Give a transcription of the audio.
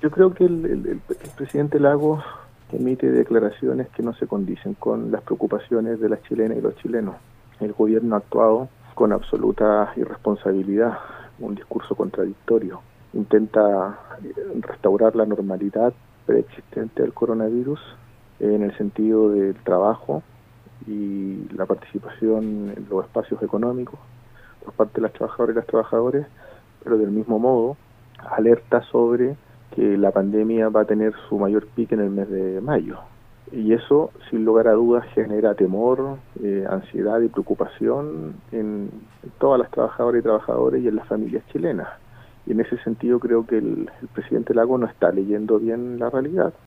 Yo creo que el presidente Lagos emite declaraciones que no se condicen con las preocupaciones de las chilenas y los chilenos. El gobierno ha actuado con absoluta irresponsabilidad, un discurso contradictorio. Intenta restaurar la normalidad preexistente al coronavirus en el sentido del trabajo y la participación en los espacios económicos por parte de las trabajadoras y los trabajadores, pero del mismo modo alerta sobre que la pandemia va a tener su mayor pico en el mes de mayo. Y eso, sin lugar a dudas, genera temor, ansiedad y preocupación en todas las trabajadoras y trabajadores y en las familias chilenas. Y en ese sentido creo que el presidente Lagos no está leyendo bien la realidad.